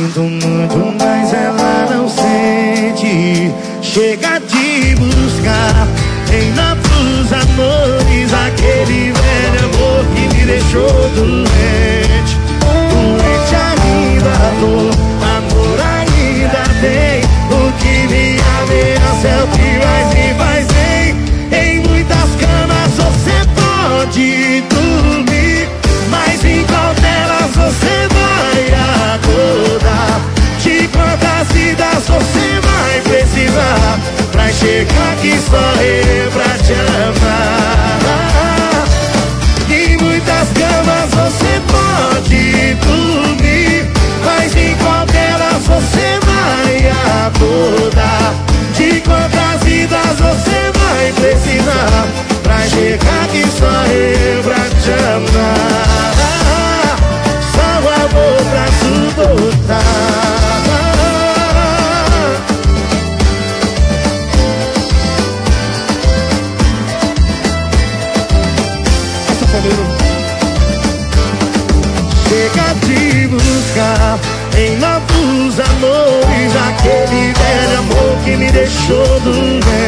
sinto muito, mas ela não sente. Chega de buscar em novos amores aquele velho amor que me deixou doente. Doente ainda tô, amor ainda tem. O que me ameaça é o que mais me faz bem. Em muitas camas você pode dormir, mas em qual delas você vai acordar? De quantas vidas você vai precisar pra chegar aqui só eu pra te amar? Em muitas camas você pode dormir, mas em qual delas você vai acordar? De quantas vidas você vai precisar pra chegar aqui só eu pra te amar? Só o amor pra suportar. Chega de buscar em novos amores aquele velho amor que me deixou doente.